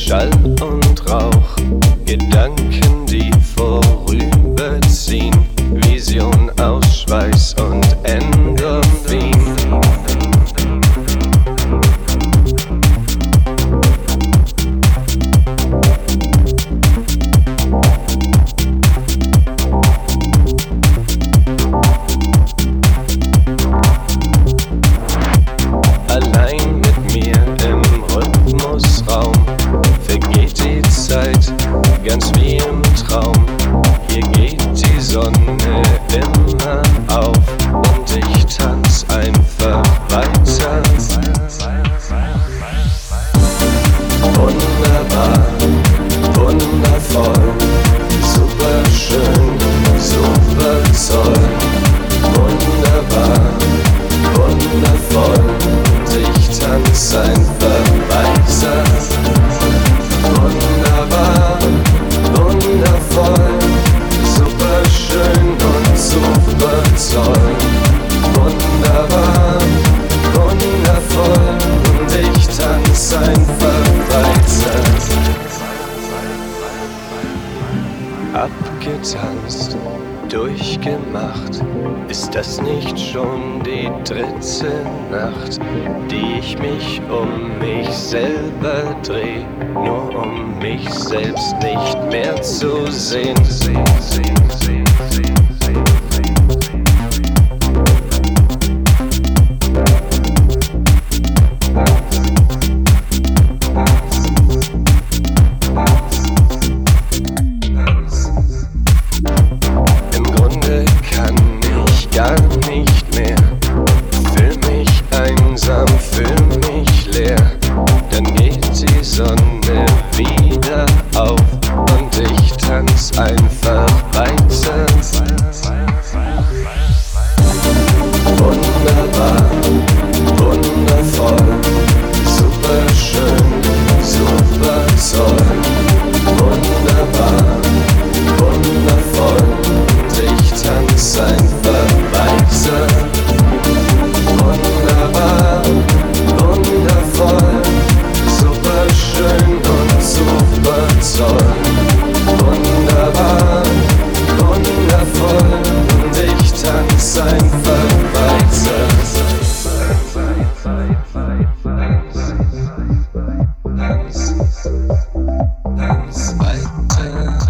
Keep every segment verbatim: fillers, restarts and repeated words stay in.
Schall und Rauch, Gedanken, die vorüberziehen, Vision aus Schweiß und Endorphin. Allein mit mir im Rhythmusraum vergeht die Zeit ganz wie im Traum. Hier geht die Sonne immer auf und ich tanz einfach weiter. Wunderbar, wundervoll, super schön, super toll. Wunderbar, wundervoll, und ich tanz einfach weiter. Wunderbar, wundervoll, super schön und super toll. Wunderbar, wundervoll, und ich tanz einfach weiter. Abgetanzt, durchgemacht, ist das nicht schon die dritte Nacht, die ich mich um mich selber dreh, nur um mich selbst nicht mehr zu sehen. sehen, sehen, sehen, sehen, sehen. Gar nicht mehr, fühl mich einsam, fühl mich leer, dann geht die Sonne wieder auf und ich tanz einfach weiter. Wunderbar, wundervoll, super schön, super toll. Wunderbar, wundervoll, und ich tanz einfach weiter. Wunderbar, wundervoll, super schön und super toll. Wunderbar, wundervoll, und ich tanz einfach weiter. Tanz, tanz weiter.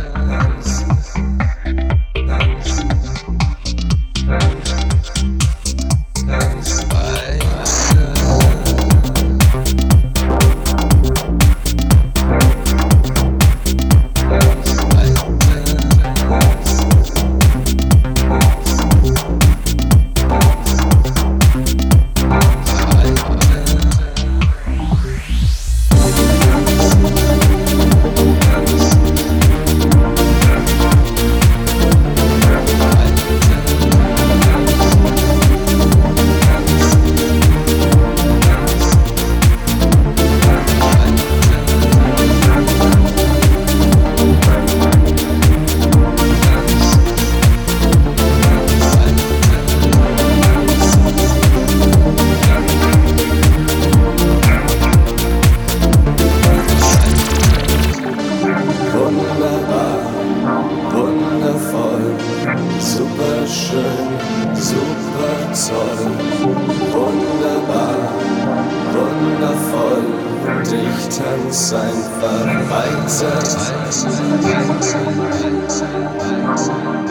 Super schön, super toll, wunderbar, wundervoll, und ich tanz einfach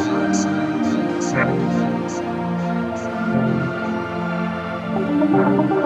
weiter.